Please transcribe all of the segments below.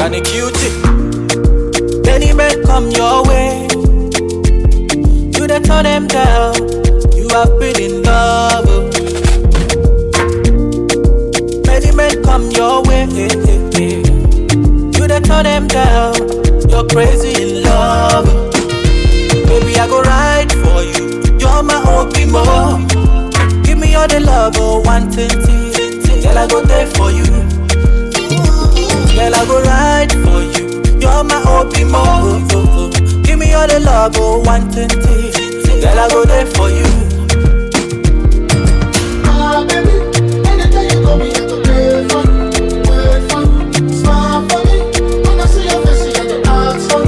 Danny Cutie. Many men come your way, you dey turn them down. You have been in love. Many men come your way, you dey turn them down. You're crazy in love. Baby, I go ride for you. You're my Obimo. Give me all the love, oh, 120. Girl, I go there for you. Girl, I go ride for you. You're my Obimo. Give me all the love, oh, 120. Girl, I go there for you. Ah, baby, anytime you call me, I go play for you. Wait for you, smile for me. When I see your face, you get ask for me.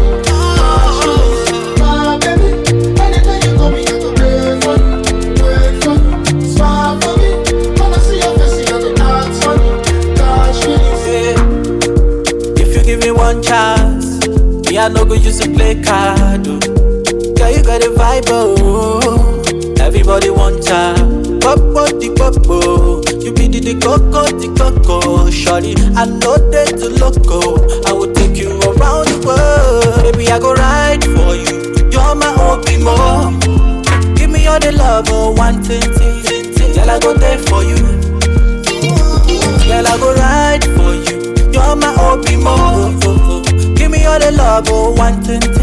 Ah, baby, anytime you call me, I go play for you. Wait for you, smile for me. When I see your face, you get ask for me. Gosh, really, If you give me one chance, me I no go use to play card. Oh. Girl, you got a vibe, oh. Everybody want ya. Popo di popo, you be the coco. Shorty, I know that to loco. I will take you around the world. Baby, I go ride for you. You're my Obimo. Give me all the love, oh, 120. Girl, I go there for you. Girl, I go ride for you. You're my Obimo. Give me all the love, oh, 120.